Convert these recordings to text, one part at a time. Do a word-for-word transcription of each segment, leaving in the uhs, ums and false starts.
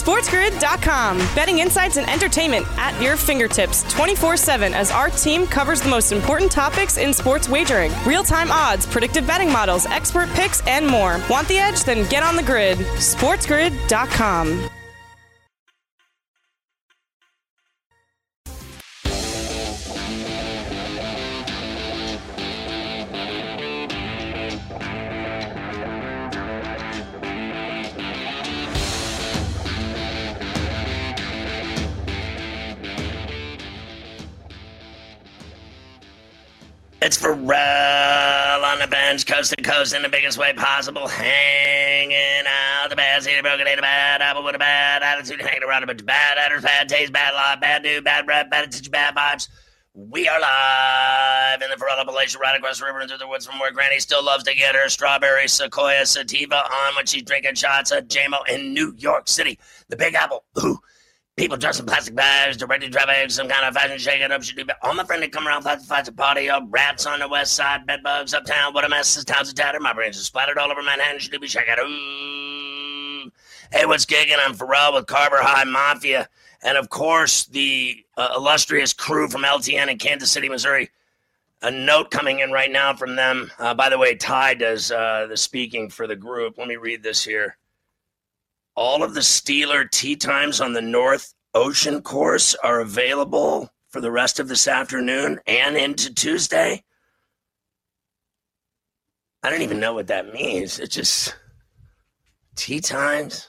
SportsGrid dot com. Betting insights and entertainment at your fingertips twenty-four seven as our team covers the most important topics in sports wagering. Real-time odds, predictive betting models, expert picks, and more. Want the edge? Then get on the grid. SportsGrid dot com. It's Pharrell on the bench, coast to coast in the biggest way possible, hanging out the bad seed, broken in a bad apple with a bad attitude, hanging around a bunch of bad attitudes, bad taste, bad law, bad dude, bad breath, bad attitude, bad vibes. We are live in the Pharrell Appalachian, right across the river and through the woods from where Granny still loves to get her strawberry sequoia sativa on when she's drinking shots at J M O in New York City. The Big Apple, ooh. People dressed in plastic bags, directed traffic, some kind of fashion shake-it-up should do. All my friends that come around, classifieds a party up, rats on the west side, bedbugs uptown, what a mess, this town's a tatter, my brains are splattered all over Manhattan, should do be shake it. Ooh. Hey, what's gigging? I'm Pharrell with Carver High Mafia, and of course, the uh, illustrious crew from L T N in Kansas City, Missouri. A note coming in right now from them. Uh, by the way, Ty does uh, the speaking for the group. Let me read this here. All of the Steeler tee times on the North Ocean course are available for the rest of this afternoon and into Tuesday. I don't even know what that means. It's just tee times.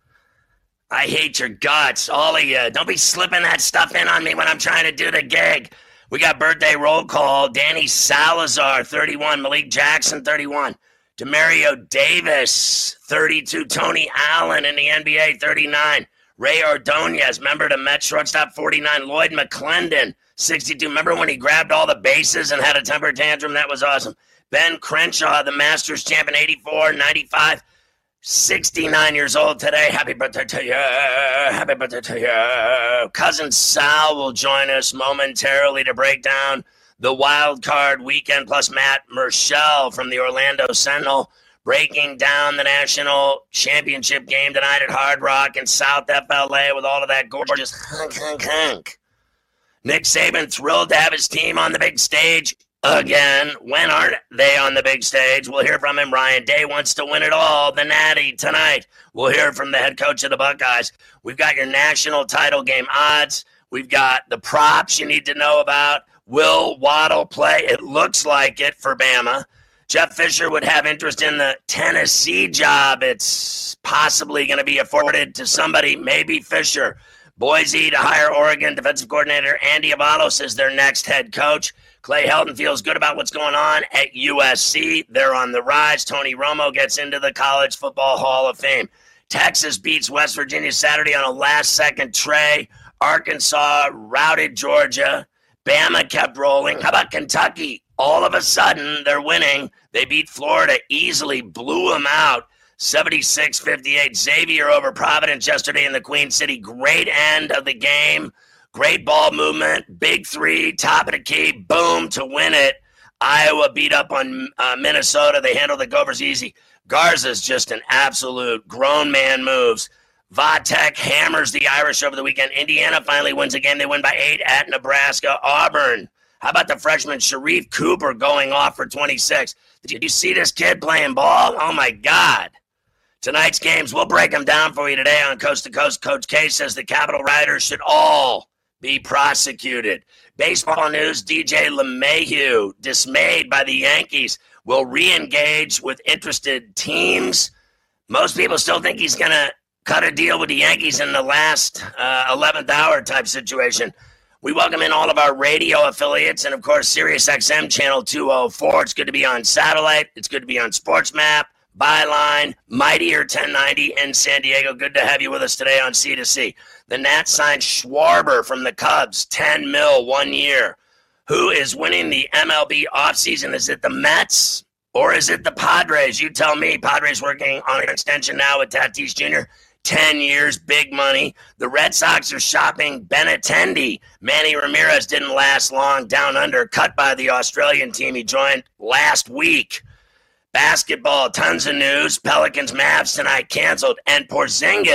I hate your guts, all of you. Don't be slipping that stuff in on me when I'm trying to do the gig. We got birthday roll call. Danny Salazar, thirty-one. Malik Jackson, thirty-one. Demario Davis, thirty-two. Tony Allen in the N B A, thirty-nine. Ray Ordonez, member to Mets shortstop, forty-nine. Lloyd McClendon, sixty-two. Remember when he grabbed all the bases and had a temper tantrum? That was awesome. Ben Crenshaw, the Masters champion, eighty-four, ninety-five. sixty-nine years old today. Happy birthday to you. Happy birthday to you. Cousin Sal will join us momentarily to break down the wild card weekend, plus Matt Murschel from the Orlando Sentinel breaking down the national championship game tonight at Hard Rock in South F L A with all of that gorgeous hunk, hunk, hunk. Nick Saban thrilled to have his team on the big stage again. When aren't they on the big stage? We'll hear from him. Ryan Day wants to win it all, the Natty, tonight. We'll hear from the head coach of the Buckeyes. We've got your national title game odds. We've got the props you need to know about. Will Waddle play? It looks like it for Bama. Jeff Fisher would have interest in the Tennessee job. It's possibly going to be afforded to somebody, maybe Fisher. Boise to hire Oregon defensive coordinator Andy Avalos as their next head coach. Clay Helton feels good about what's going on at U S C. They're on the rise. Tony Romo gets into the College Football Hall of Fame. Texas beats West Virginia Saturday on a last-second tray. Arkansas routed Georgia. Bama kept rolling. How about Kentucky? All of a sudden, they're winning. They beat Florida easily, blew them out, seventy-six fifty-eight. Xavier over Providence yesterday in the Queen City. Great end of the game. Great ball movement. Big three, top of the key, boom, to win it. Iowa beat up on uh, Minnesota. They handled the Gophers easy. Garza's just an absolute grown man moves. Vatek hammers the Irish over the weekend. Indiana finally wins again. They win by eight at Nebraska. Auburn. How about the freshman Sharif Cooper going off for twenty-six? Did you see this kid playing ball? Oh, my God. Tonight's games, we'll break them down for you today on Coast to Coast. Coach K says the Capitol Riders should all be prosecuted. Baseball news, D J LeMahieu, dismayed by the Yankees, will re-engage with interested teams. Most people still think he's going to cut a deal with the Yankees in the last uh, eleventh hour type situation. We welcome in all of our radio affiliates and, of course, Sirius X M Channel two oh four. It's good to be on satellite. It's good to be on SportsMap, Byline, Mightier ten ninety in San Diego. Good to have you with us today on C to C. The Nats signed Schwarber from the Cubs, ten mil, one year. Who is winning the M L B offseason? Is it the Mets or is it the Padres? You tell me. Padres working on an extension now with Tatis Junior ten years, big money. The Red Sox are shopping Benintendi. Manny Ramirez didn't last long down under, cut by the Australian team he joined last week. Basketball, tons of news. Pelicans, Mavs tonight canceled. And Porzingis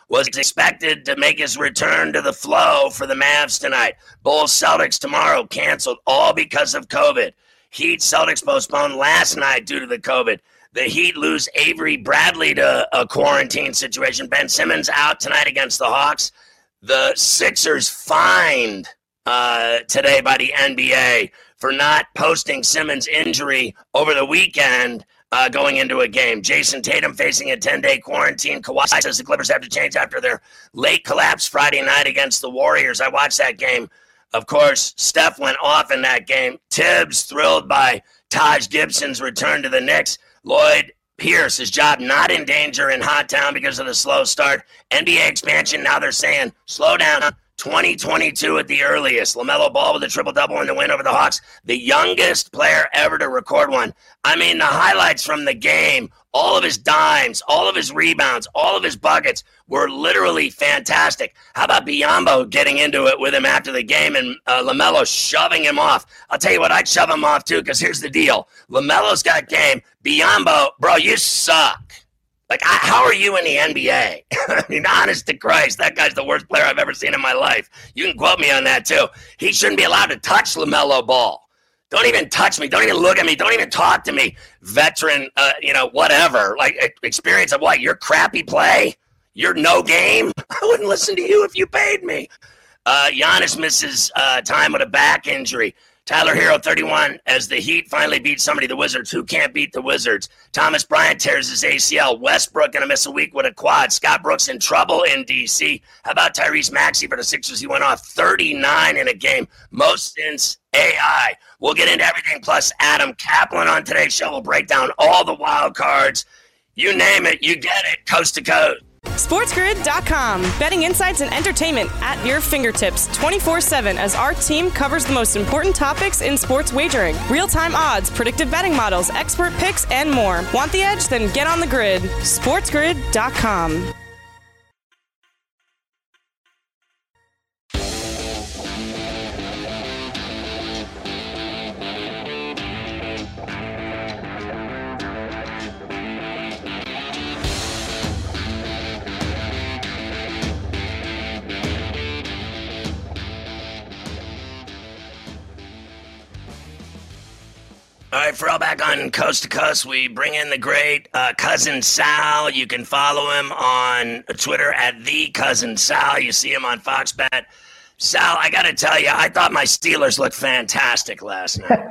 was expected to make his return to the flow for the Mavs tonight. Bulls Celtics tomorrow canceled, all because of COVID. Heat Celtics postponed last night due to the COVID. The Heat lose Avery Bradley to a quarantine situation. Ben Simmons out tonight against the Hawks. The Sixers fined uh, today by the N B A for not posting Simmons' injury over the weekend uh, going into a game. Jason Tatum facing a ten-day quarantine. Kawhi says the Clippers have to change after their late collapse Friday night against the Warriors. I watched that game. Of course, Steph went off in that game. Tibbs thrilled by Taj Gibson's return to the Knicks. Lloyd Pierce, his job not in danger in Hot Town because of the slow start. N B A expansion, now they're saying, slow down. twenty twenty-two at the earliest. LaMelo Ball with a triple-double in the win over the Hawks. The youngest player ever to record one. I mean, the highlights from the game, all of his dimes, all of his rebounds, all of his buckets were literally fantastic. How about Biyombo getting into it with him after the game and uh, LaMelo shoving him off? I'll tell you what, I'd shove him off too, because here's the deal. LaMelo's got game. Biyombo, bro, you suck. Like, I, how are you in the N B A? I mean, honest to Christ, that guy's the worst player I've ever seen in my life. You can quote me on that, too. He shouldn't be allowed to touch LaMelo Ball. Don't even touch me. Don't even look at me. Don't even talk to me. Veteran, uh, you know, whatever. Like, experience of what? Your crappy play? Your no game? I wouldn't listen to you if you paid me. Uh, Giannis misses uh, time with a back injury. Tyler Hero, thirty-one, as the Heat finally beat somebody, the Wizards. Who can't beat the Wizards? Thomas Bryant tears his A C L. Westbrook going to miss a week with a quad. Scott Brooks in trouble in D C. How about Tyrese Maxey for the Sixers? He went off thirty-nine in a game, most since A I. We'll get into everything, plus Adam Kaplan on today's show. We'll break down all the wild cards. You name it, you get it, coast to coast. SportsGrid dot com. Betting insights and entertainment at your fingertips twenty-four seven as our team covers the most important topics in sports wagering. Real-time odds, predictive betting models, expert picks, and more. Want the edge? Then get on the grid. SportsGrid dot com. All right, Pharrell back on Coast to Coast. We bring in the great uh, Cousin Sal. You can follow him on Twitter at the Cousin Sal. You see him on Fox Bet. Sal, I got to tell you, I thought my Steelers looked fantastic last night.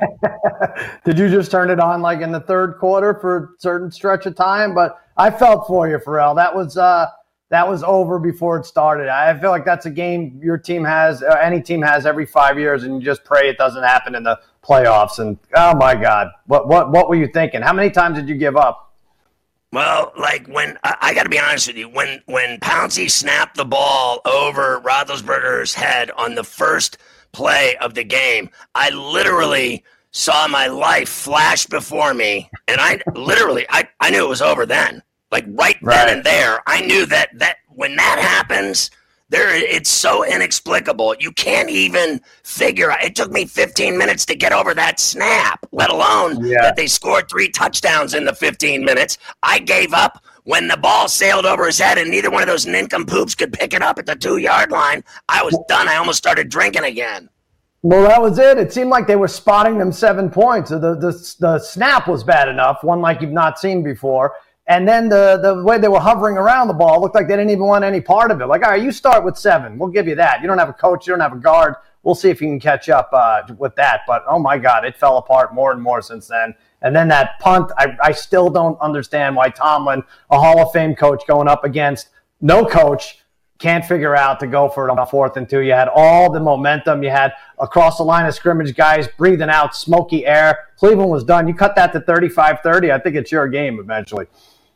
Did you just turn it on like in the third quarter for a certain stretch of time? But I felt for you, Pharrell. That was uh, that was over before it started. I feel like that's a game your team has, uh, any team has every five years, and you just pray it doesn't happen in the playoffs. And oh my God, what what what were you thinking? How many times did you give up? Well, like when I, I got to be honest with you, when when Pouncey snapped the ball over Roethlisberger's head on the first play of the game, I literally saw my life flash before me, and I literally I, I knew it was over then. Like right, right then and there, I knew that that when that happens, there it's so inexplicable. You can't even figure out. It took me fifteen minutes to get over that snap, let alone yeah. that they scored three touchdowns in the fifteen minutes. I gave up when the ball sailed over his head and neither one of those nincompoops could pick it up at the two-yard line. I was done. I almost started drinking again. Well, that was it. It seemed like they were spotting them seven points. The, the, the snap was bad enough, one like you've not seen before. And then the, the way they were hovering around the ball looked like they didn't even want any part of it. Like, all right, you start with seven. We'll give you that. You don't have a coach. You don't have a guard. We'll see if you can catch up uh, with that. But, oh, my God, it fell apart more and more since then. And then that punt, I, I still don't understand why Tomlin, a Hall of Fame coach going up against no coach, can't figure out to go for it on fourth and two. You had all the momentum. You had across the line of scrimmage guys breathing out smoky air. Cleveland was done. You cut that to thirty-five thirty. I think it's your game eventually.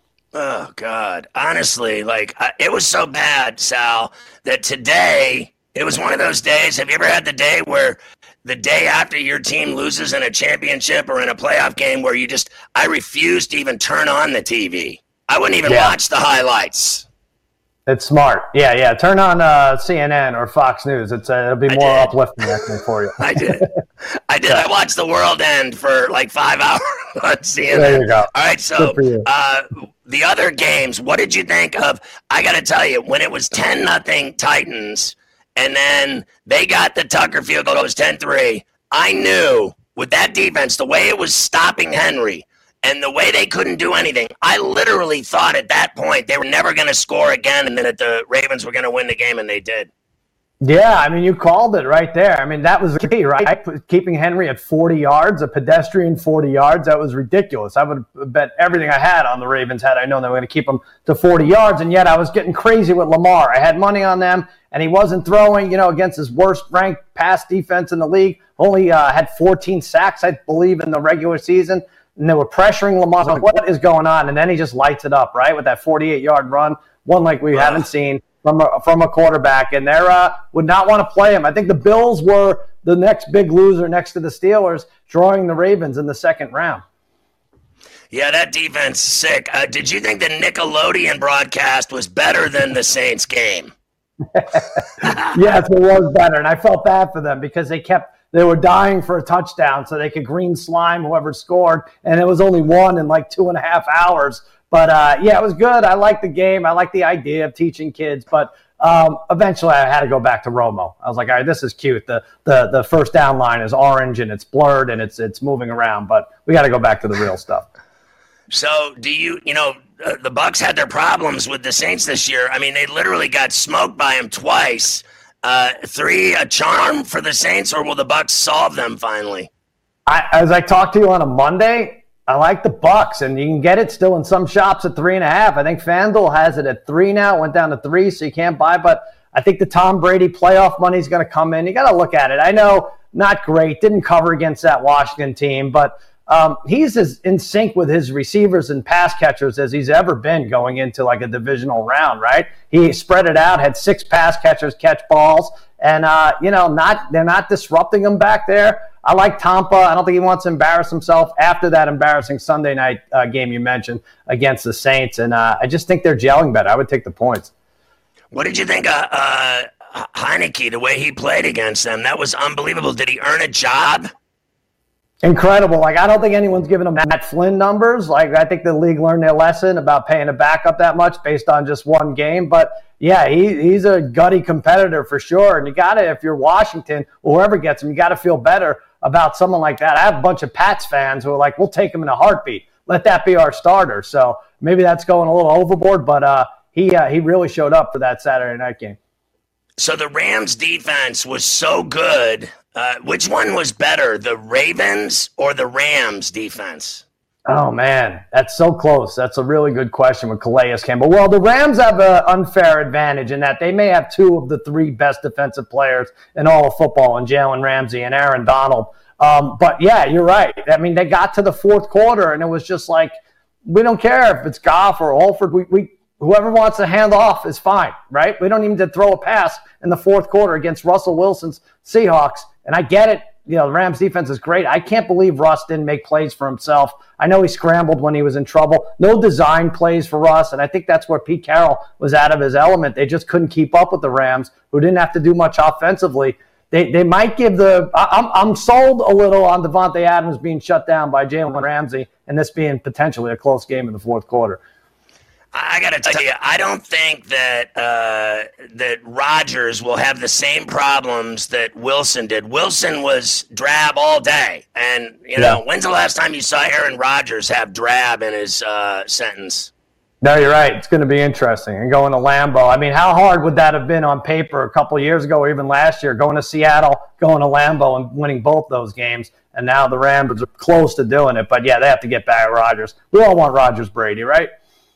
Oh, God. Honestly, like, I, it was so bad, Sal, that today, it was one of those days. Have you ever had the day where the day after your team loses in a championship or in a playoff game where you just, I refuse to even turn on the T V. I wouldn't even yeah. watch the highlights. It's smart. Yeah, yeah. Turn on uh, C N N or Fox News. It's uh, it'll be more uplifting, I think, for you. I did. I did. I watched the world end for like five hours on C N N. There you go. All right, so uh, the other games, what did you think of? I got to tell you, when it was ten nothing Titans, and then they got the Tucker field goal, it was ten three, I knew with that defense, the way it was stopping Henry and the way they couldn't do anything, I literally thought at that point they were never going to score again and then that the Ravens were going to win the game, and they did. Yeah, I mean, you called it right there. I mean, that was the key, right? Keeping Henry at forty yards, a pedestrian forty yards, that was ridiculous. I would have bet everything I had on the Ravens had I known they were going to keep him to forty yards, and yet I was getting crazy with Lamar. I had money on them, and he wasn't throwing, you know, against his worst-ranked pass defense in the league. Only uh, had fourteen sacks, I believe, in the regular season, and they were pressuring Lamar. Like, what is going on? And then he just lights it up, right, with that forty-eight-yard run, one like we haven't seen from a, from a quarterback, and they uh, would not want to play him. I think the Bills were the next big loser next to the Steelers, drawing the Ravens in the second round. Yeah, that defense is sick. Uh, did you think the Nickelodeon broadcast was better than the Saints game? Yes, it was better, and I felt bad for them because they kept they were dying for a touchdown so they could green slime whoever scored, and it was only one in like two and a half hours. But, uh, yeah, it was good. I liked the game. I liked the idea of teaching kids. But um, eventually I had to go back to Romo. I was like, all right, this is cute. The the the first down line is orange, and it's blurred, and it's it's moving around. But we got to go back to the real stuff. So do you, you know, uh, the Bucs had their problems with the Saints this year. I mean, they literally got smoked by them twice. Uh, three, a charm for the Saints, or will the Bucs solve them finally? I, as I talked to you on a Monday, I like the Bucs, and you can get it still in some shops at three and a half. I think FanDuel has it at three now. It went down to three, so you can't buy. But I think the Tom Brady playoff money is going to come in. You got to look at it. I know not great, didn't cover against that Washington team, but um, he's as in sync with his receivers and pass catchers as he's ever been going into like a divisional round, right? He spread it out, had six pass catchers catch balls, and uh, you know, not they're not disrupting him back there. I like Tampa. I don't think he wants to embarrass himself after that embarrassing Sunday night uh, game you mentioned against the Saints. And uh, I just think they're gelling better. I would take the points. What did you think of uh, Heineke, the way he played against them? That was unbelievable. Did he earn a job? Incredible. Like, I don't think anyone's given him Matt Flynn numbers. Like, I think the league learned their lesson about paying a backup that much based on just one game. But, yeah, he, he's a gutty competitor for sure. And you got to, if you're Washington, or whoever gets him, you got to feel better about someone like that. I have a bunch of Pats fans who are like, we'll take him in a heartbeat. Let that be our starter. So maybe that's going a little overboard, but uh, he uh, he really showed up for that Saturday night game. So the Rams defense was so good. Uh, which one was better, the Ravens or the Rams defense? Oh, man, that's so close. That's a really good question with Calais Campbell. Well, the Rams have an unfair advantage in that they may have two of the three best defensive players in all of football, in Jalen Ramsey and Aaron Donald. Um, but, yeah, you're right. I mean, they got to the fourth quarter, and it was just like, we don't care if it's Goff or Holford. We, we whoever wants to hand off is fine, right? We don't even need to throw a pass in the fourth quarter against Russell Wilson's Seahawks. And I get it. You know, the Rams defense is great. I can't believe Russ didn't make plays for himself. I know he scrambled when he was in trouble. No design plays for Russ, and I think that's where Pete Carroll was out of his element. They just couldn't keep up with the Rams, who didn't have to do much offensively. They they might give the – I'm I'm sold a little on Devontae Adams being shut down by Jalen Ramsey and this being potentially a close game in the fourth quarter. I got to tell you, I don't think that uh, that Rodgers will have the same problems that Wilson did. Wilson was drab all day. And, you know, yeah. When's the last time you saw Aaron Rodgers have drab in his uh, sentence? No, you're right. It's going to be interesting. And going to Lambeau, I mean, how hard would that have been on paper a couple of years ago or even last year, going to Seattle, going to Lambeau and winning both those games? And now the Rams are close to doing it. But, yeah, they have to get back at Rodgers. We all want Rodgers Brady, right?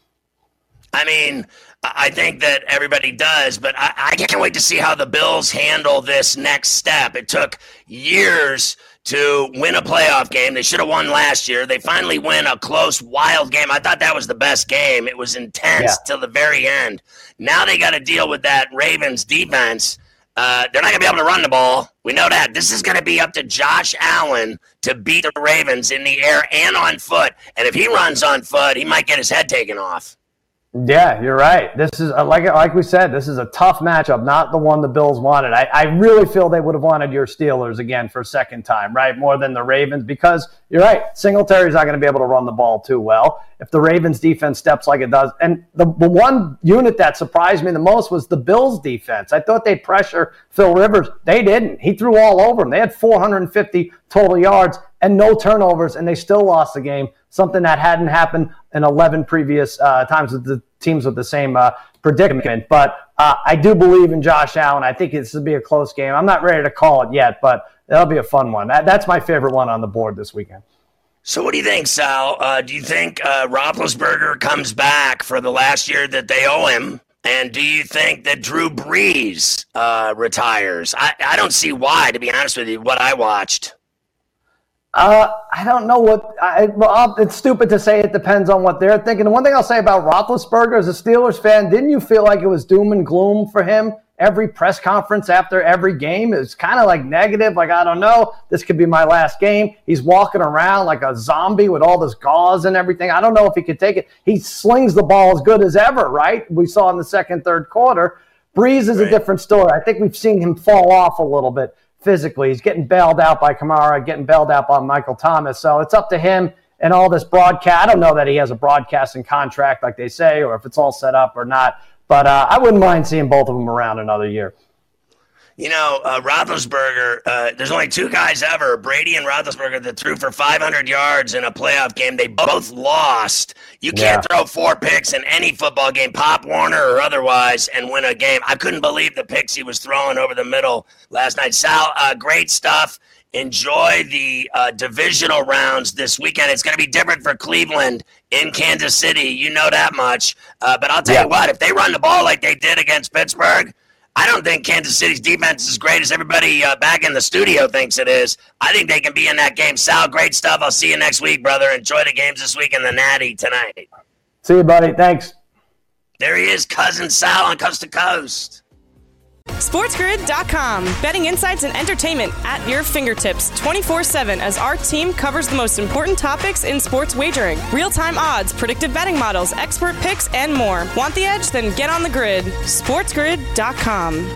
I mean, I think that everybody does, but I, I can't wait to see how the Bills handle this next step. It took years to win a playoff game. They should have won last year. They finally win a close, wild game. I thought that was the best game. It was intense yeah. till the very end. Now they got to deal with that Ravens defense. Uh, they're not going to be able to run the ball. We know that. This is going to be up to Josh Allen to beat the Ravens in the air and on foot. And if he runs on foot, he might get his head taken off. Yeah, you're right. This is uh, like like we said, this is a tough matchup, not the one the Bills wanted. I, I really feel they would have wanted your Steelers again for a second time, right? More than the Ravens, because you're right, Singletary's not going to be able to run the ball too well if the Ravens defense steps like it does. And the, the one unit that surprised me the most was the Bills defense. I thought they'd pressure Phil Rivers. They didn't. He threw all over them. They had four hundred fifty total yards and no turnovers, and they still lost the game, something that hadn't happened in eleven previous uh, times with the teams with the same uh, predicament. But uh, I do believe in Josh Allen. I think this will be a close game. I'm not ready to call it yet, but that'll be a fun one. That, that's my favorite one on the board this weekend. So what do you think, Sal? Uh, do you think uh, Roethlisberger comes back for the last year that they owe him? And do you think that Drew Brees uh, retires? I, I don't see why, to be honest with you, what I watched. Uh, I don't know what I, well, it's stupid to say it depends on what they're thinking. The one thing I'll say about Roethlisberger as a Steelers fan, didn't you feel like it was doom and gloom for him? Every press conference after every game is kind of like negative. Like, I don't know, this could be my last game. He's walking around like a zombie with all this gauze and everything. I don't know if he could take it. He slings the ball as good as ever, right? We saw in the second, third quarter. Brees is right. A different story. I think we've seen him fall off a little bit physically. He's getting bailed out by Kamara, getting bailed out by Michael Thomas. So it's up to him and all this broadcast. I don't know that he has a broadcasting contract like they say, or if it's all set up or not. But uh, I wouldn't mind seeing both of them around another year. You know, uh, Roethlisberger, uh, there's only two guys ever, Brady and Roethlisberger, that threw for five hundred yards in a playoff game. They both lost. You can't yeah. throw four picks in any football game, Pop Warner or otherwise, and win a game. I couldn't believe the picks he was throwing over the middle last night. Sal, uh, great stuff. Enjoy the uh, divisional rounds this weekend. It's going to be different for Cleveland in Kansas City. You know that much. Uh, but I'll tell yeah. you what, if they run the ball like they did against Pittsburgh, I don't think Kansas City's defense is as great as everybody uh, back in the studio thinks it is. I think they can be in that game. Sal, great stuff. I'll see you next week, brother. Enjoy the games this week in the Natty tonight. See you, buddy. Thanks. There he is, Cousin Sal on Coast to Coast. SportsGrid dot com. Betting insights and entertainment at your fingertips twenty-four seven as our team covers the most important topics in sports wagering. Real-time odds, predictive betting models, expert picks, and more. Want the edge? Then get on the grid. SportsGrid dot com.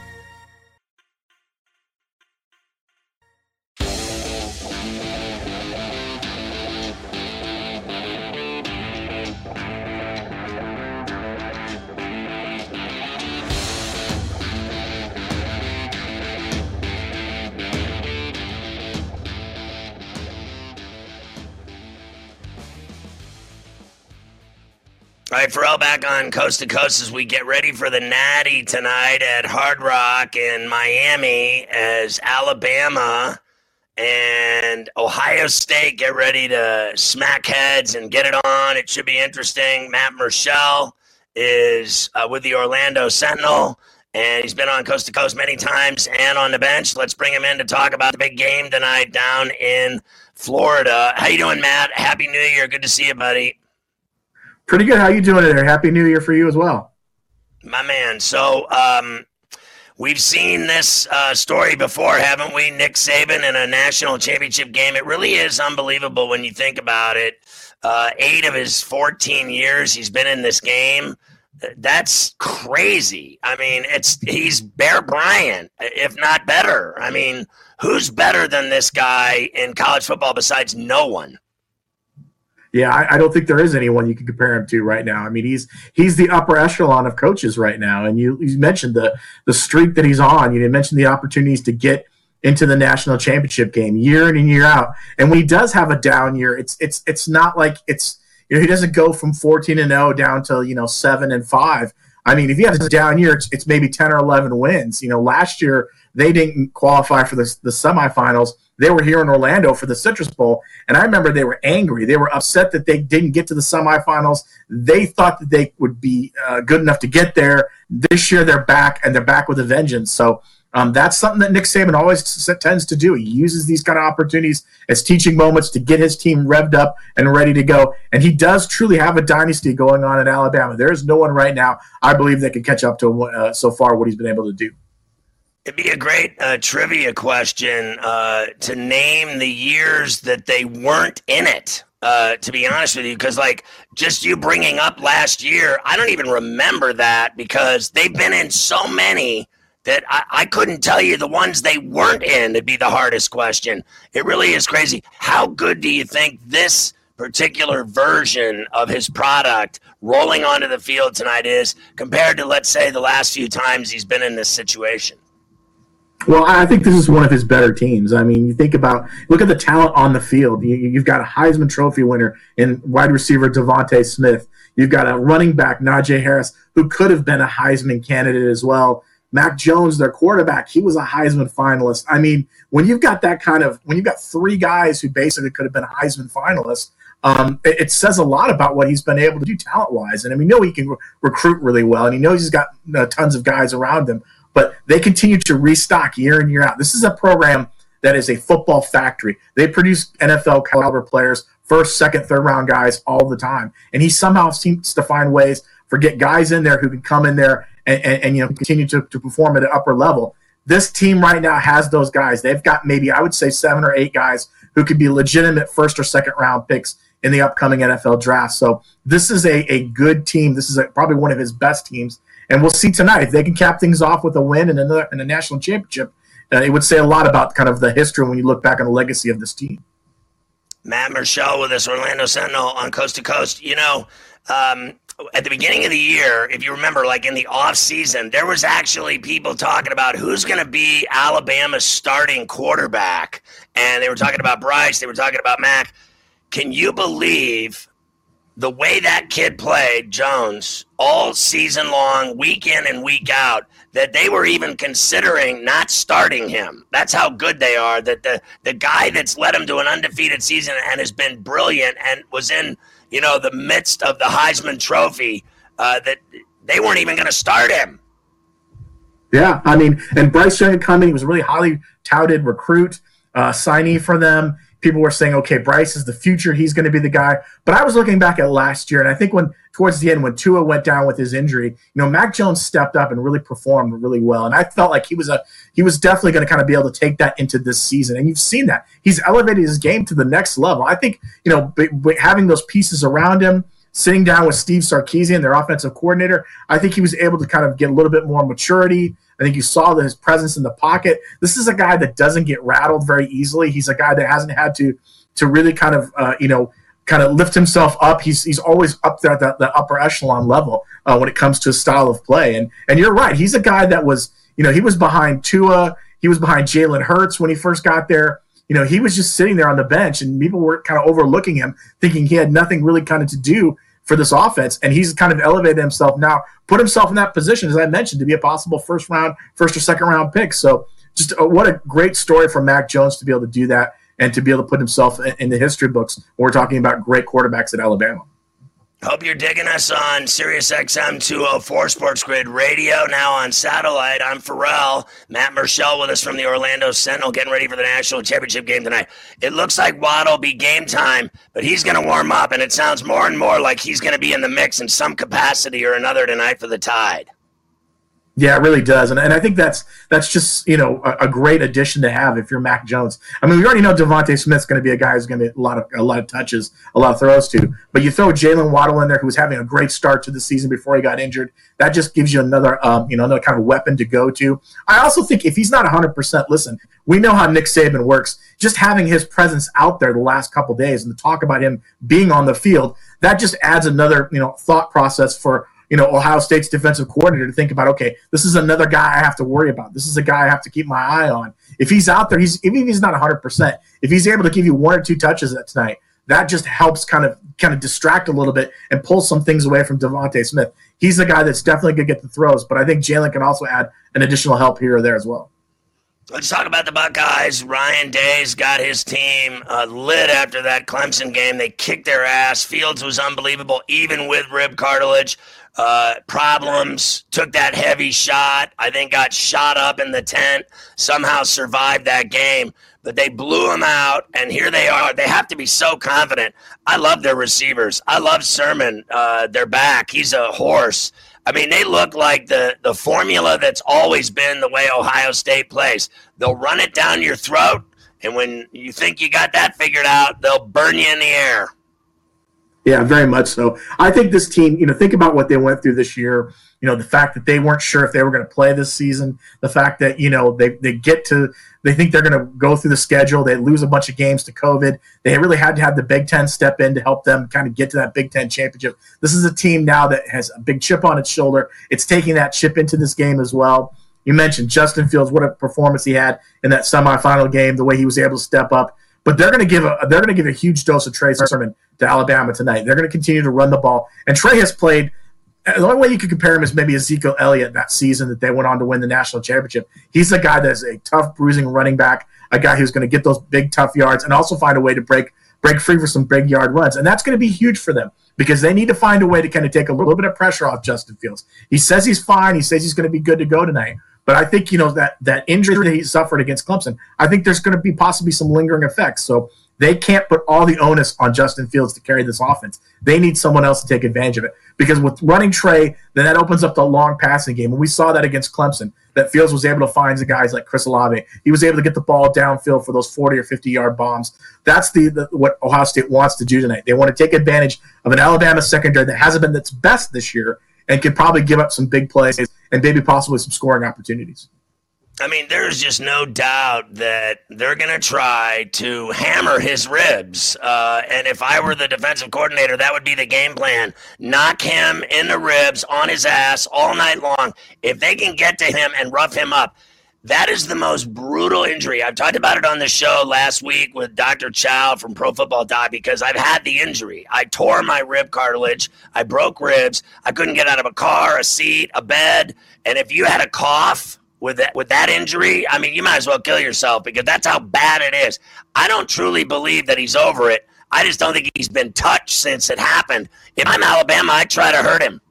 All right, Pharrell back on Coast to Coast as we get ready for the Natty tonight at Hard Rock in Miami as Alabama and Ohio State get ready to smack heads and get it on. It should be interesting. Matt Murschel is uh, with the Orlando Sentinel, and he's been on Coast to Coast many times and on the bench. Let's bring him in to talk about the big game tonight down in Florida. How you doing, Matt? Happy New Year. Good to see you, buddy. Pretty good. How you doing there? Happy New Year for you as well. My man. So um, we've seen this uh, story before, haven't we? Nick Saban in a national championship game. It really is unbelievable when you think about it. Uh, eight of his fourteen years he's been in this game. That's crazy. I mean, it's he's Bear Bryant, if not better. I mean, who's better than this guy in college football besides no one? Yeah, I, I don't think there is anyone you can compare him to right now. I mean, he's he's the upper echelon of coaches right now. And you, you mentioned the the streak that he's on. You mentioned the opportunities to get into the national championship game year in and year out. And when he does have a down year, it's it's it's not like it's you know he doesn't go from fourteen and oh down to you know seven and five. I mean, if he has a down year, it's, it's maybe ten or eleven wins. You know, last year they didn't qualify for the the semifinals. They were here in Orlando for the Citrus Bowl, and I remember they were angry. They were upset that they didn't get to the semifinals. They thought that they would be uh, good enough to get there. This year they're back, and they're back with a vengeance. So um, that's something that Nick Saban always tends to do. He uses these kind of opportunities as teaching moments to get his team revved up and ready to go. And he does truly have a dynasty going on in Alabama. There is no one right now, I believe, that can catch up to uh, so far what he's been able to do. It'd be a great uh, trivia question uh, to name the years that they weren't in it. uh, to be honest with you, because, like, just you bringing up last year, I don't even remember that because they've been in so many that I, I couldn't tell you the ones they weren't in to be the hardest question. It really is crazy. How good do you think this particular version of his product rolling onto the field tonight is compared to, let's say, the last few times he's been in this situation? Well, I think this is one of his better teams. I mean, you think about, look at the talent on the field. You, you've got a Heisman Trophy winner in wide receiver Devontae Smith. You've got a running back, Najee Harris, who could have been a Heisman candidate as well. Mac Jones, their quarterback, he was a Heisman finalist. I mean, when you've got that kind of, when you've got three guys who basically could have been Heisman finalists, um, it, it says a lot about what he's been able to do talent-wise. And I mean, we know he can re- recruit really well, and he knows he's got uh, tons of guys around him. But they continue to restock year in, year out. This is a program that is a football factory. They produce N F L caliber players, first, second, third round guys all the time. And he somehow seems to find ways for get guys in there who can come in there and, and, and you know continue to, to perform at an upper level. This team right now has those guys. They've got maybe, I would say, seven or eight guys who could be legitimate first or second round picks in the upcoming N F L draft. So this is a, a good team. This is a, probably one of his best teams. And we'll see tonight if they can cap things off with a win and another and a national championship. Uh, it would say a lot about kind of the history when you look back on the legacy of this team. Matt Murschel with us, Orlando Sentinel on Coast to Coast. You know, um, at the beginning of the year, if you remember, like in the off season, there was actually people talking about who's going to be Alabama's starting quarterback, and they were talking about Bryce, they were talking about Mac. Can you believe the way that kid played, Jones, all season long, week in and week out, that they were even considering not starting him? That's how good they are, that the, the guy that's led them to an undefeated season and has been brilliant and was in, you know, the midst of the Heisman Trophy, uh, that they weren't even going to start him. Yeah, I mean, and Bryce Young coming, he was a really highly touted recruit, uh, signee for them. People were saying, okay, Bryce is the future. He's going to be the guy. But I was looking back at last year, and I think when towards the end, when Tua went down with his injury, you know, Mac Jones stepped up and really performed really well. And I felt like he was a he was definitely going to kind of be able to take that into this season. And you've seen that. He's elevated his game to the next level. I think, you know, b- b- having those pieces around him, sitting down with Steve Sarkisian, their offensive coordinator, I think he was able to kind of get a little bit more maturity. I think you saw that his presence in the pocket. This is a guy that doesn't get rattled very easily. He's a guy that hasn't had to to really kind of, uh, you know, kind of lift himself up. He's he's always up there at the, the upper echelon level uh, when it comes to his style of play. And and you're right. He's a guy that was, you know, he was behind Tua. He was behind Jalen Hurts when he first got there. You know, he was just sitting there on the bench, and people were kind of overlooking him, thinking he had nothing really kind of to do for this offense. And he's kind of elevated himself now, put himself in that position, as I mentioned, to be a possible first round, first or second round pick. So just uh, what a great story for Mac Jones to be able to do that and to be able to put himself in, in the history books when we're talking about great quarterbacks at Alabama. Hope you're digging us on Sirius X M two oh four Sports Grid Radio, now on satellite. I'm Pharrell. Matt Murschel with us from the Orlando Sentinel, getting ready for the national championship game tonight. It looks like Waddle will be game time, but he's going to warm up, and it sounds more and more like he's going to be in the mix in some capacity or another tonight for the Tide. Yeah, it really does. And and I think that's that's just, you know, a, a great addition to have if you're Mac Jones. I mean, we already know Devontae Smith's going to be a guy who's going to be a lot of a lot of touches, a lot of throws to. But you throw Jalen Waddle in there, who was having a great start to the season before he got injured. That just gives you another, um, you know, another kind of weapon to go to. I also think if he's not one hundred percent, listen, we know how Nick Saban works. Just having his presence out there the last couple of days and the talk about him being on the field, that just adds another, you know, thought process for, you know, Ohio State's defensive coordinator to think about, okay, this is another guy I have to worry about. This is a guy I have to keep my eye on. If he's out there, he's even if he's not one hundred percent, if he's able to give you one or two touches tonight, that just helps kind of kind of distract a little bit and pull some things away from Devontae Smith. He's the guy that's definitely going to get the throws, but I think Jalen can also add an additional help here or there as well. Let's talk about the Buckeyes. Ryan Day's got his team uh, lit after that Clemson game. They kicked their ass. Fields was unbelievable, even with rib cartilage uh, problems. Took that heavy shot. I think got shot up in the tent. Somehow survived that game. But they blew him out, and here they are. They have to be so confident. I love their receivers. I love Sermon. Uh, they're back. He's a horse. I mean, they look like the, the formula that's always been the way Ohio State plays. They'll run it down your throat, and when you think you got that figured out, they'll burn you in the air. Yeah, very much so. I think this team, you know, think about what they went through this year. You know, the fact that they weren't sure if they were going to play this season, the fact that, you know, they, they get to, they think they're going to go through the schedule. They lose a bunch of games to COVID. They really had to have the Big Ten step in to help them kind of get to that Big Ten championship. This is a team now that has a big chip on its shoulder. It's taking that chip into this game as well. You mentioned Justin Fields, what a performance he had in that semifinal game, the way he was able to step up. But they're going to give a they're going to give a huge dose of Trey Sermon to Alabama tonight. They're going to continue to run the ball. And Trey has played. The only way you could compare him is maybe Ezekiel Elliott that season that they went on to win the national championship. He's a guy that's a tough, bruising running back, a guy who's going to get those big, tough yards and also find a way to break break free for some big yard runs. And that's going to be huge for them because they need to find a way to kind of take a little bit of pressure off Justin Fields. He says he's fine. He says he's going to be good to go tonight. But I think, you know, that, that injury that he suffered against Clemson, I think there's going to be possibly some lingering effects. So they can't put all the onus on Justin Fields to carry this offense. They need someone else to take advantage of it. Because with running Trey, then that opens up the long passing game. And we saw that against Clemson, that Fields was able to find the guys like Chris Olave. He was able to get the ball downfield for those forty or fifty-yard bombs. That's the, the what Ohio State wants to do tonight. They want to take advantage of an Alabama secondary that hasn't been its best this year and could probably give up some big plays and maybe possibly some scoring opportunities. I mean, there's just no doubt that they're going to try to hammer his ribs. Uh, and if I were the defensive coordinator, that would be the game plan. Knock him in the ribs, on his ass all night long. If they can get to him and rough him up, that is the most brutal injury. I've talked about it on the show last week with Doctor Chow from Pro Football Dive because I've had the injury. I tore my rib cartilage. I broke ribs. I couldn't get out of a car, a seat, a bed. And if you had a cough with that, with that injury, I mean, you might as well kill yourself because that's how bad it is. I don't truly believe that he's over it. I just don't think he's been touched since it happened. If I'm Alabama, I'd try to hurt him.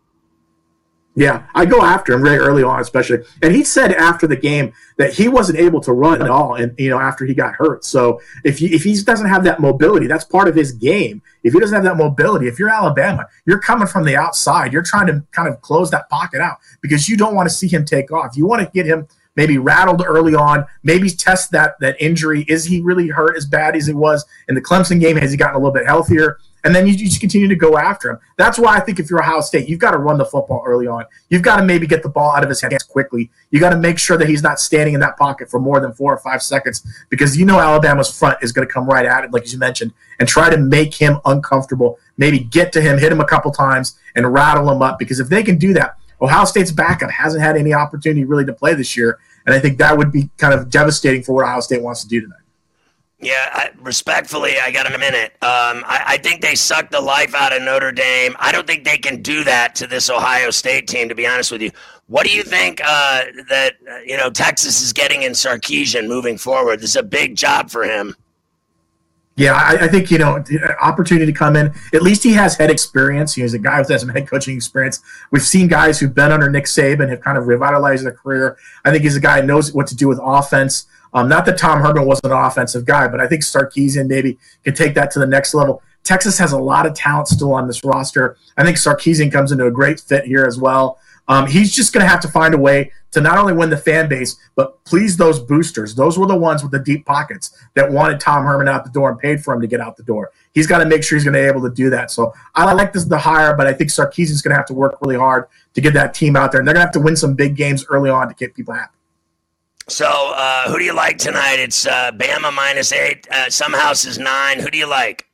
Yeah, I go after him very early on, especially. And he said after the game that he wasn't able to run at all, and you know, after he got hurt. So if he, if he doesn't have that mobility, that's part of his game. If he doesn't have that mobility, if you're Alabama, you're coming from the outside. You're trying to kind of close that pocket out because you don't want to see him take off. You want to get him maybe rattled early on, maybe test that that injury. Is he really hurt as bad as he was in the Clemson game? Has he gotten a little bit healthier? And then you, you just continue to go after him. That's why I think if you're Ohio State, you've got to run the football early on. You've got to maybe get the ball out of his hands quickly. You got to make sure that he's not standing in that pocket for more than four or five seconds because you know Alabama's front is going to come right at it, like you mentioned, and try to make him uncomfortable. Maybe get to him, hit him a couple times, and rattle him up. Because if they can do that, Ohio State's backup hasn't had any opportunity really to play this year, and I think that would be kind of devastating for what Ohio State wants to do tonight. Yeah, I, respectfully, I got in a minute. Um, I, I think they sucked the life out of Notre Dame. I don't think they can do that to this Ohio State team, to be honest with you. What do you think uh, that uh, you know Texas is getting in Sarkisian moving forward? This is a big job for him. Yeah, I, I think, you know, opportunity to come in. At least he has head experience. He's a guy who has some head coaching experience. We've seen guys who've been under Nick Saban have kind of revitalized their career. I think he's a guy who knows what to do with offense. Um, not that Tom Herman wasn't an offensive guy, but I think Sarkisian maybe can take that to the next level. Texas has a lot of talent still on this roster. I think Sarkisian comes into a great fit here as well. Um, he's just going to have to find a way to not only win the fan base, but please those boosters. Those were the ones with the deep pockets that wanted Tom Herman out the door and paid for him to get out the door. He's got to make sure he's going to be able to do that. So I like this the hire, but I think Sarkisian's going to have to work really hard to get that team out there. And they're going to have to win some big games early on to get people happy. So uh, who do you like tonight? It's uh, Bama minus eight. Uh, some houses nine. Who do you like?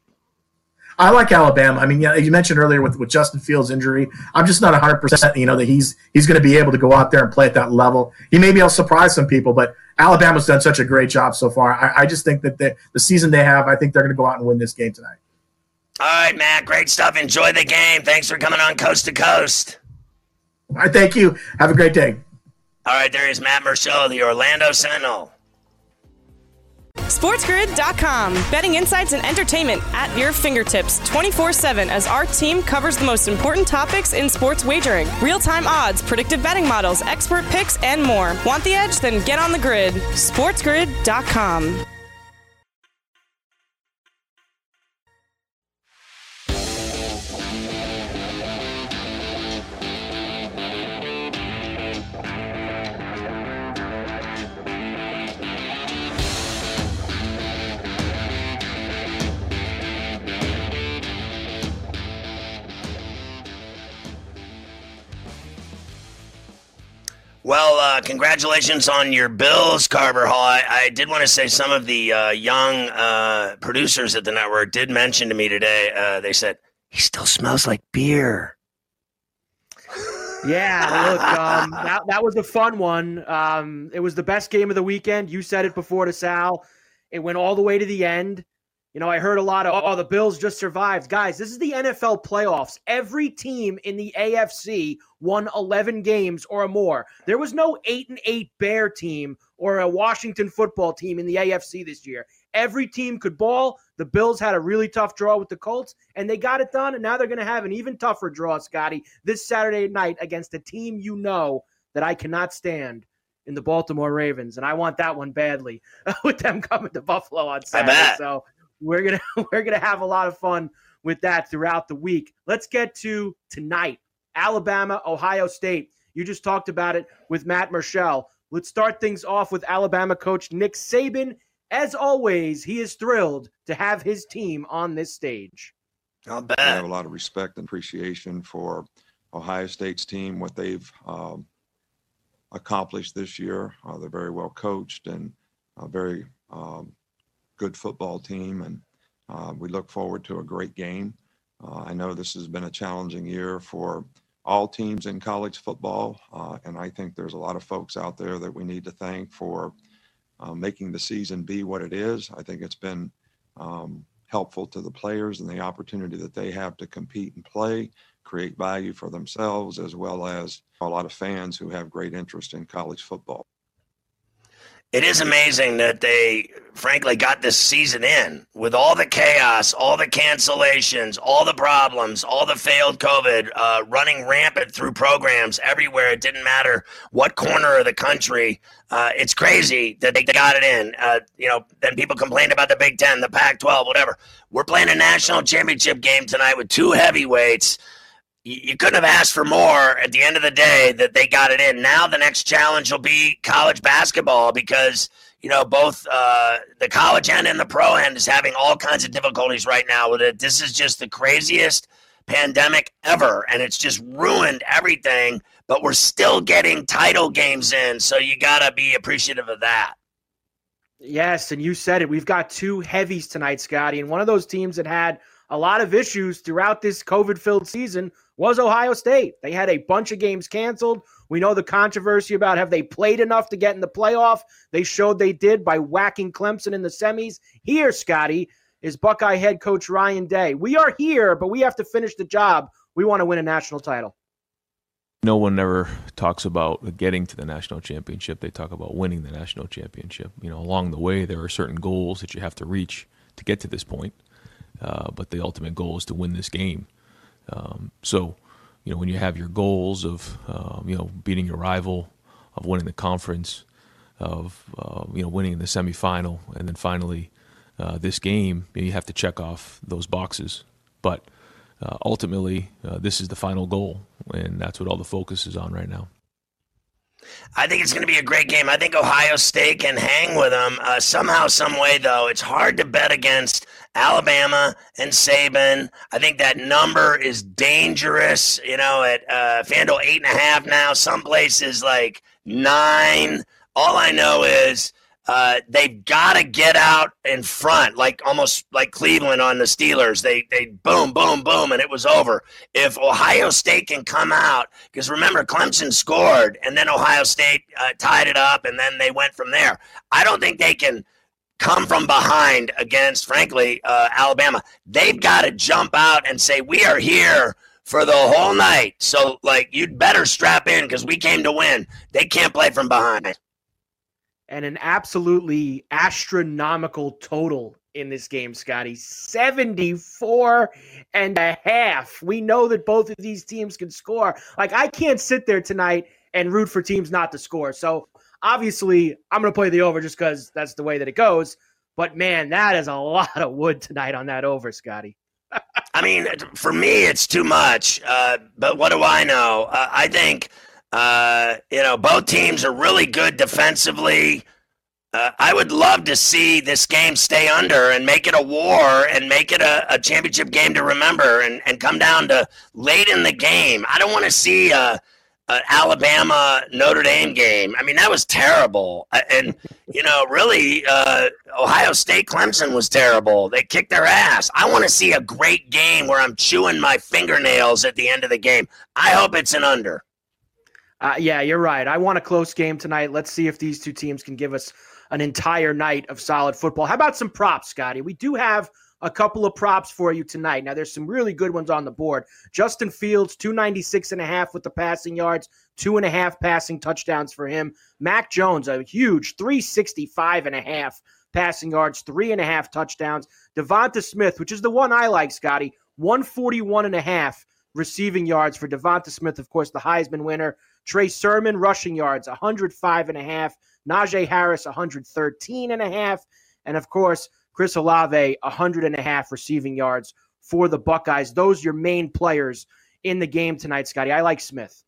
I like Alabama. I mean, yeah, you mentioned earlier with, with Justin Fields' injury, I'm just not one hundred percent, you know, that he's he's going to be able to go out there and play at that level. He maybe will surprise some people, but Alabama's done such a great job so far. I, I just think that the, the season they have, I think they're going to go out and win this game tonight. All right, Matt, great stuff. Enjoy the game. Thanks for coming on Coast to Coast. All right, thank you. Have a great day. All right, there is Matt Marcello, the Orlando Sentinel. SportsGrid dot com. Betting insights and entertainment at your fingertips twenty-four seven as our team covers the most important topics in sports wagering. Real-time odds, predictive betting models, expert picks, and more. Want the edge? Then get on the grid. SportsGrid dot com. uh, congratulations on your Bills, Carver Hall. I, I did want to say some of the uh, young uh, producers at the network did mention to me today, uh, they said, he still smells like beer. Yeah, look, um, that, that was a fun one. Um, it was the best game of the weekend. You said it before to Sal. It went all the way to the end. You know, I heard a lot of, oh, the Bills just survived. Guys, this is the N F L playoffs. Every team in the A F C won eleven games or more. There was no eight and eight Bear team or a Washington football team in the A F C this year. Every team could ball. The Bills had a really tough draw with the Colts, and they got it done, and now they're going to have an even tougher draw, Scotty, this Saturday night against a team you know that I cannot stand in the Baltimore Ravens, and I want that one badly with them coming to Buffalo on Saturday. I bet. So we're gonna we're gonna have a lot of fun with that throughout the week. Let's get to tonight. Alabama, Ohio State. You just talked about it with Matt Murschel. Let's start things off with Alabama coach Nick Saban. As always, he is thrilled to have his team on this stage. I'll bet. I have a lot of respect and appreciation for Ohio State's team, what they've um, accomplished this year. Uh, they're very well coached and a very um, good football team, and uh, we look forward to a great game. Uh, I know this has been a challenging year for all teams in college football, uh, and I think there's a lot of folks out there that we need to thank for uh, making the season be what it is. I think it's been um, helpful to the players and the opportunity that they have to compete and play, create value for themselves, as well as a lot of fans who have great interest in college football. It is amazing that they, frankly, got this season in with all the chaos, all the cancellations, all the problems, all the failed COVID, uh, running rampant through programs everywhere. It didn't matter what corner of the country. Uh, it's crazy that they got it in. Uh, you know, then people complained about the Big Ten, the Pac twelve, whatever. We're playing a national championship game tonight with two heavyweights. You couldn't have asked for more at the end of the day that they got it in. Now the next challenge will be college basketball because, you know, both uh, the college end and the pro end is having all kinds of difficulties right now with it. This is just the craziest pandemic ever, and it's just ruined everything, but we're still getting title games in, so you got to be appreciative of that. Yes, and you said it. We've got two heavies tonight, Scotty, and one of those teams that had a lot of issues throughout this COVID-filled season was Ohio State. They had a bunch of games canceled. We know the controversy about have they played enough to get in the playoff. They showed they did by whacking Clemson in the semis. Here, Scotty, is Buckeye head coach Ryan Day. We are here, but we have to finish the job. We want to win a national title. No one ever talks about getting to the national championship. They talk about winning the national championship. You know, along the way, there are certain goals that you have to reach to get to this point. Uh, but the ultimate goal is to win this game. Um, so, you know, when you have your goals of, uh, you know, beating your rival, of winning the conference, of, uh, you know, winning in the semifinal, and then finally uh, this game, you have to check off those boxes. But uh, ultimately, uh, this is the final goal, and that's what all the focus is on right now. I think it's going to be a great game. I think Ohio State can hang with them uh, somehow, some way, though. It's hard to bet against Alabama and Saban. I think that number is dangerous. You know, at uh, FanDuel eight and a half now. Some places like nine. All I know is uh, they've got to get out in front, like almost like Cleveland on the Steelers. They they boom, boom, boom, and it was over. If Ohio State can come out, because remember, Clemson scored, and then Ohio State uh, tied it up, and then they went from there. I don't think they can come from behind against, frankly, uh, Alabama. They've got to jump out and say, we are here for the whole night. So, like, you'd better strap in because we came to win. They can't play from behind. And an absolutely astronomical total in this game, Scotty. seventy-four and a half. We know that both of these teams can score. Like, I can't sit there tonight and root for teams not to score. So, obviously, I'm going to play the over just because that's the way that it goes. But, man, that is a lot of wood tonight on that over, Scotty. I mean, for me, it's too much. Uh, but what do I know? Uh, I think, uh, you know, both teams are really good defensively. Uh, I would love to see this game stay under and make it a war and make it a, a championship game to remember and, and come down to late in the game. I don't want to see a, uh, Alabama Notre Dame game. I mean, that was terrible. And, you know, really, uh, Ohio State Clemson was terrible. They kicked their ass. I want to see a great game where I'm chewing my fingernails at the end of the game. I hope it's an under. Uh, yeah, you're right. I want a close game tonight. Let's see if these two teams can give us an entire night of solid football. How about some props, Scotty? We do have a couple of props for you tonight. Now, there's some really good ones on the board. Justin Fields, two ninety-six and a half with the passing yards, two and a half passing touchdowns for him. Mac Jones, a huge three sixty-five and a half passing yards, three and a half touchdowns. Devonta Smith, which is the one I like, Scotty, one forty-one and a half receiving yards for Devonta Smith, of course, the Heisman winner. Trey Sermon, rushing yards, one hundred five and a half. Najee Harris, one thirteen and a half. And, of course, Chris Olave, one hundred and a half receiving yards for the Buckeyes. Those are your main players in the game tonight, Scotty. I like Smith.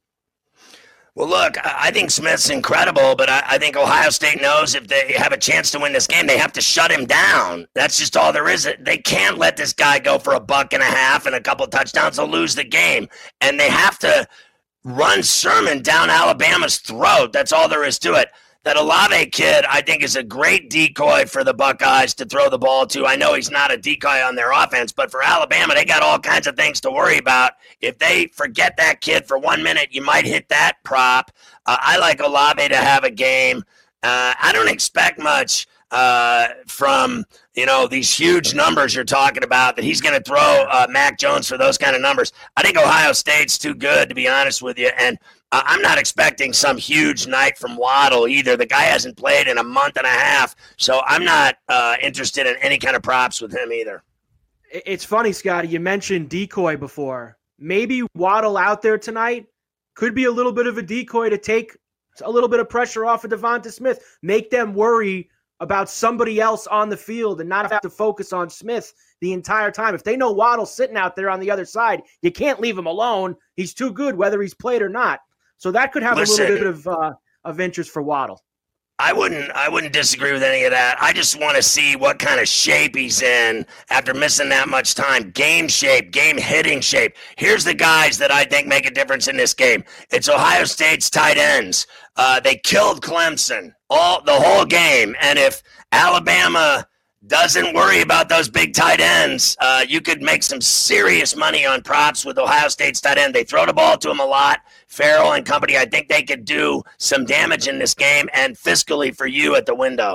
Well, look, I think Smith's incredible, but I, I think Ohio State knows if they have a chance to win this game, they have to shut him down. That's just all there is. They can't let this guy go for a buck and a half and a couple of touchdowns. They'll lose the game. And they have to run Sermon down Alabama's throat. That's all there is to it. That Olave kid, I think, is a great decoy for the Buckeyes to throw the ball to. I know he's not a decoy on their offense, but for Alabama, they got all kinds of things to worry about. If they forget that kid for one minute, you might hit that prop. Uh, I like Olave to have a game. Uh, I don't expect much uh, from, you know, these huge numbers you're talking about, that he's going to throw uh, Mac Jones for those kind of numbers. I think Ohio State's too good, to be honest with you, and Uh, I'm not expecting some huge night from Waddle either. The guy hasn't played in a month and a half, so I'm not uh, interested in any kind of props with him either. It's funny, Scotty, you mentioned decoy before. Maybe Waddle out there tonight could be a little bit of a decoy to take a little bit of pressure off of Devonta Smith, make them worry about somebody else on the field and not have to focus on Smith the entire time. If they know Waddle's sitting out there on the other side, you can't leave him alone. He's too good whether he's played or not. So that could have Listen, a little bit of uh, of interest for Waddle. I wouldn't I wouldn't disagree with any of that. I just want to see what kind of shape he's in after missing that much time. Game shape, game hitting shape. Here's the guys that I think make a difference in this game. It's Ohio State's tight ends. Uh, they killed Clemson all the whole game. And if Alabama doesn't worry about those big tight ends, uh, you could make some serious money on props with Ohio State's tight end. They throw the ball to him a lot. Farrell and company, I think they could do some damage in this game and fiscally for you at the window.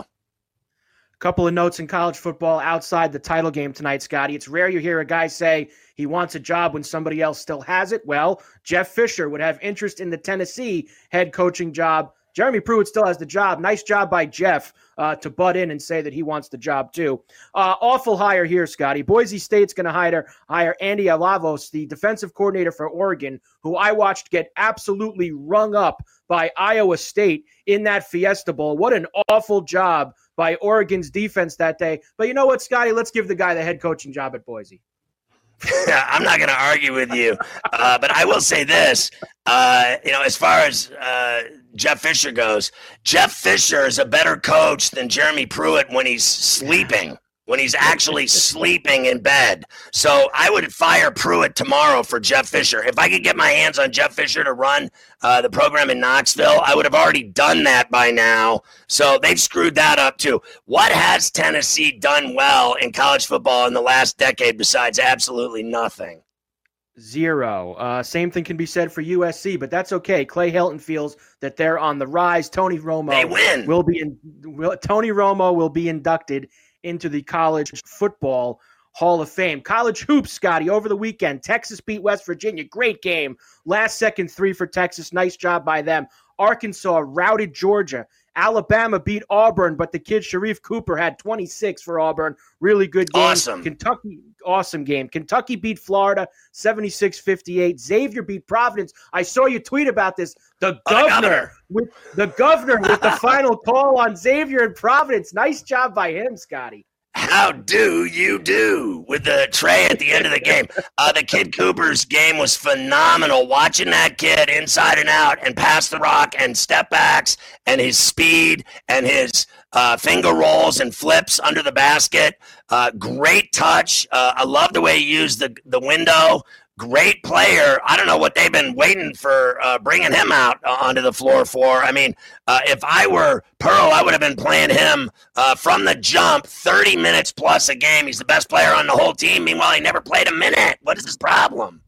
A couple of notes in college football outside the title game tonight, Scotty. It's rare you hear a guy say he wants a job when somebody else still has it. Well, Jeff Fisher would have interest in the Tennessee head coaching job. Jeremy Pruitt still has the job. Nice job by Jeff uh, to butt in and say that he wants the job too. Uh, awful hire here, Scotty. Boise State's going to hire, hire Andy Alavos, the defensive coordinator for Oregon, who I watched get absolutely rung up by Iowa State in that Fiesta Bowl. What an awful job by Oregon's defense that day. But you know what, Scotty? Let's give the guy the head coaching job at Boise. I'm not going to argue with you, uh, but I will say this. Uh, you know, as far as uh, Jeff Fisher goes, Jeff Fisher is a better coach than Jeremy Pruitt when he's sleeping, when he's actually sleeping in bed. So I would fire Pruitt tomorrow for Jeff Fisher. If I could get my hands on Jeff Fisher to run uh, the program in Knoxville, I would have already done that by now. So they've screwed that up too. What has Tennessee done well in college football in the last decade besides absolutely nothing? Zero. Uh, same thing can be said for U S C, but that's okay. Clay Helton feels that they're on the rise. Tony Romo they win. will be in, will, Tony Romo will be inducted into the College Football Hall of Fame. College hoops, Scotty, over the weekend. Texas beat West Virginia. Great game. Last second three for Texas. Nice job by them. Arkansas routed Georgia. Alabama beat Auburn, but the kid Sharif Cooper had twenty-six for Auburn. Really good game. Awesome. Kentucky, awesome game. Kentucky beat Florida, seventy-six fifty-eight. Xavier beat Providence. I saw you tweet about this. The governor, governor. with the governor with the final call on Xavier and Providence. Nice job by him, Scotty. How do you do with the tray at the end of the game? Uh, the kid Cooper's game was phenomenal. Watching that kid inside and out and pass the rock and step backs and his speed and his uh, finger rolls and flips under the basket. Uh, great touch. Uh, I love the way he used the, the window. great player. I don't know what they've been waiting for uh, bringing him out uh, onto the floor for. I mean, uh, if I were Pearl, I would have been playing him uh, from the jump, thirty minutes plus a game. He's the best player on the whole team. Meanwhile, he never played a minute. What is his problem?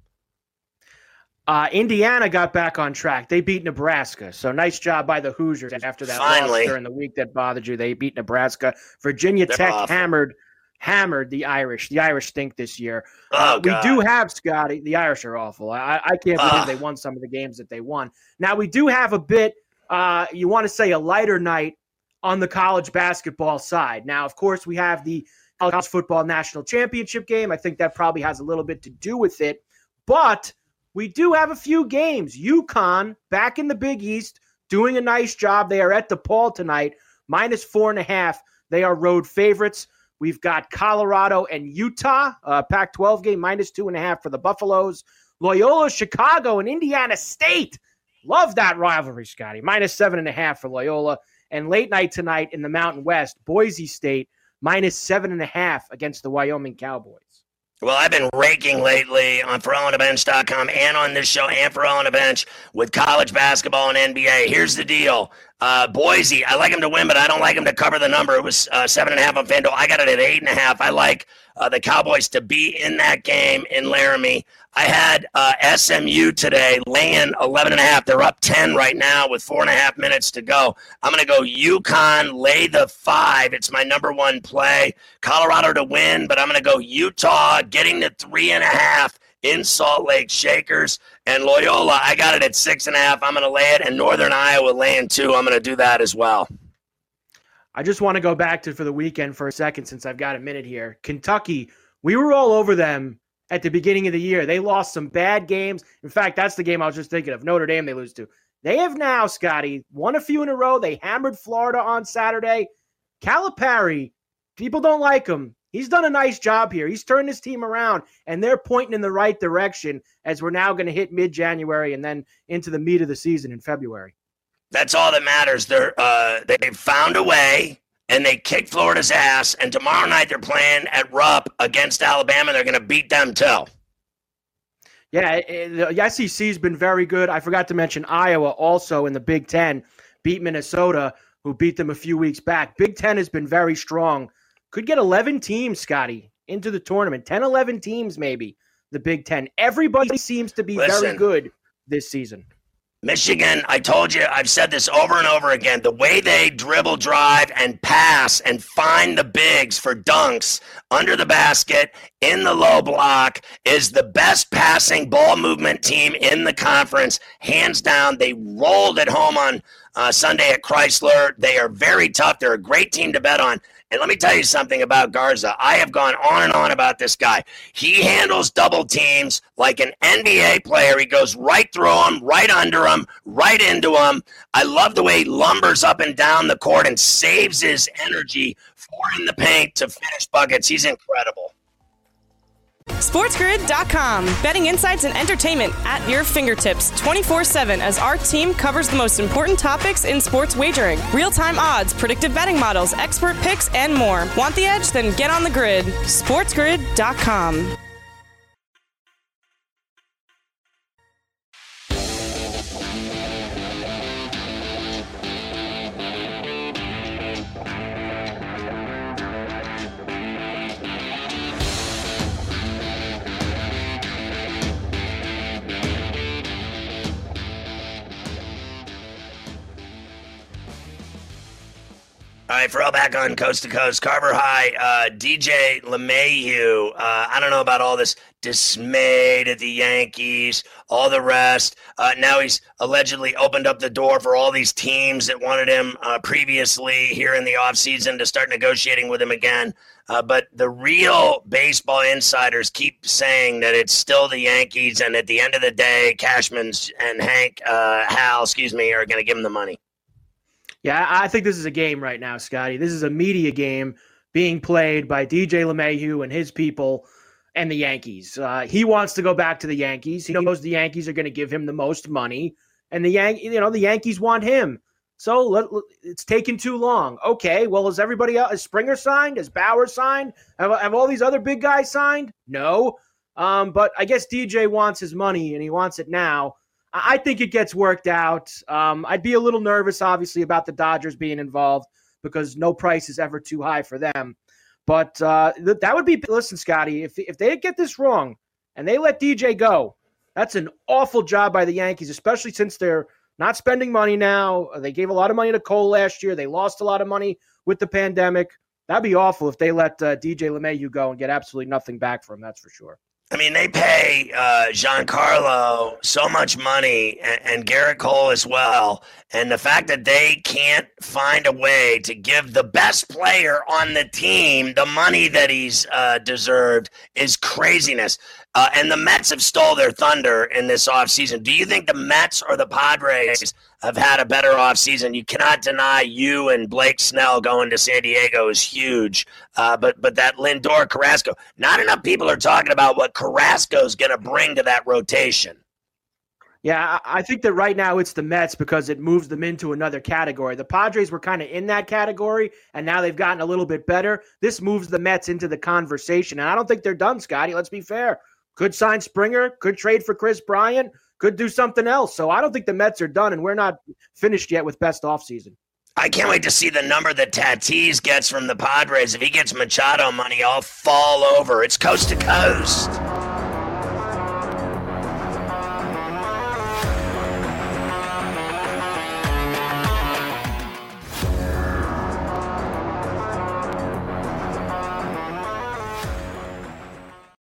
Uh, Indiana got back on track. They beat Nebraska. So nice job by the Hoosiers after that Finally. loss during the week that bothered you. They beat Nebraska. Virginia They're Tech awful. hammered hammered the Irish. The Irish stink this year. Oh, uh, we God. do have, Scotty, the Irish are awful. I, I can't believe Ugh. they won some of the games that they won. Now, we do have a bit, uh, you want to say a lighter night on the college basketball side. Now, of course, we have the college football national championship game. I think that probably has a little bit to do with it. But we do have a few games. UConn back in the Big East doing a nice job. They are at DePaul tonight, minus four and a half. They are road favorites. We've got Colorado and Utah, uh, Pac twelve game, minus two and a half for the Buffaloes. Loyola, Chicago, and Indiana State. Love that rivalry, Scotty. Minus seven and a half for Loyola. And late night tonight in the Mountain West, Boise State, minus seven and a half against the Wyoming Cowboys. Well, I've been raking lately on For All On The Bench dot com and on this show and For All On The Bench with college basketball and N B A. Here's the deal. Uh, Boise, I like them to win, but I don't like them to cover the number. It was uh, seven and a half on FanDuel. I got it at eight and a half. I like uh, the Cowboys to be in that game in Laramie. I had uh, S M U today laying eleven and a half. They're up ten right now with four and a half minutes to go. I'm going to go UConn, lay the five. It's my number one play. Colorado to win, but I'm going to go Utah getting to three and a half in Salt Lake Shakers. And Loyola, I got it at six and a half. I'm going to lay it. And Northern Iowa laying two. I'm going to do that as well. I just want to go back to for the weekend for a second since I've got a minute here. Kentucky, we were all over them at the beginning of the year. They lost some bad games. In fact, that's the game I was just thinking of. Notre Dame they lose to. They have now, Scotty, won a few in a row. They hammered Florida on Saturday. Calipari, people don't like him. He's done a nice job here. He's turned his team around, and they're pointing in the right direction as we're now going to hit mid-January and then into the meat of the season in February. That's all that matters. They're uh, they found a way, and they kicked Florida's ass. And tomorrow night they're playing at Rupp against Alabama. They're going to beat them too. Yeah, the S E C's been very good. I forgot to mention Iowa also in the Big Ten beat Minnesota, who beat them a few weeks back. Big Ten has been very strong. Could get eleven teams, Scotty, into the tournament. ten, eleven teams maybe, the Big Ten. Everybody seems to be Listen. very good this season. Michigan, I told you, I've said this over and over again. The way they dribble, drive, and pass and find the bigs for dunks under the basket in the low block is the best passing ball movement team in the conference. Hands down, they rolled at home on uh, Sunday at Chrysler. They are very tough. They're a great team to bet on. And let me tell you something about Garza. I have gone on and on about this guy. He handles double teams like an N B A player. He goes right through them, right under them, right into them. I love the way he lumbers up and down the court and saves his energy for in the paint to finish buckets. He's incredible. SportsGrid dot com. Betting insights and entertainment at your fingertips twenty-four seven as our team covers the most important topics in sports wagering. Real-time odds, predictive betting models, expert picks, and more. Want the edge? Then get on the grid. SportsGrid dot com. All right, for all back on Coast to Coast, Carver High, uh, D J LeMahieu, uh, I don't know about all this dismayed at the Yankees, all the rest. Uh, now he's allegedly opened up the door for all these teams that wanted him uh, previously here in the offseason to start negotiating with him again. Uh, but the real baseball insiders keep saying that it's still the Yankees, and at the end of the day, Cashman and Hank, uh, Hal, excuse me, are going to give him the money. Yeah, I think this is a game right now, Scotty. This is a media game being played by D J LeMahieu and his people and the Yankees. Uh, he wants to go back to the Yankees. He knows the Yankees are going to give him the most money, and the Yan- you know the Yankees want him. So let, let, it's taken too long. Okay, well, is everybody else? Is Springer signed? Is Bauer signed? Have, have all these other big guys signed? No. Um, but I guess D J wants his money and he wants it now. I, I think it gets worked out. Um, I'd be a little nervous, obviously, about the Dodgers being involved because no price is ever too high for them. But uh, th- that would be – listen, Scotty, if if they get this wrong and they let D J go, that's an awful job by the Yankees, especially since they're not spending money now. They gave a lot of money to Cole last year. They lost a lot of money with the pandemic. That'd be awful if they let uh, D J LeMahieu go and get absolutely nothing back from him, that's for sure. I mean, they pay uh, Giancarlo so much money and, and Garrett Cole as well. And the fact that they can't find a way to give the best player on the team the money that he's uh, deserved is craziness. Uh, and the Mets have stole their thunder in this offseason. Do you think the Mets or the Padres have had a better offseason? You cannot deny you and Blake Snell going to San Diego is huge. Uh, but but that Lindor Carrasco, not enough people are talking about what Carrasco's going to bring to that rotation. Yeah, I think that right now it's the Mets because it moves them into another category. The Padres were kind of in that category, and now they've gotten a little bit better. This moves the Mets into the conversation, and I don't think they're done, Scotty. Let's be fair. Could sign Springer, could trade for Chris Bryant, could do something else. So I don't think the Mets are done, and we're not finished yet with best offseason. I can't wait to see the number that Tatis gets from the Padres. If he gets Machado money, I'll fall over. It's coast to coast.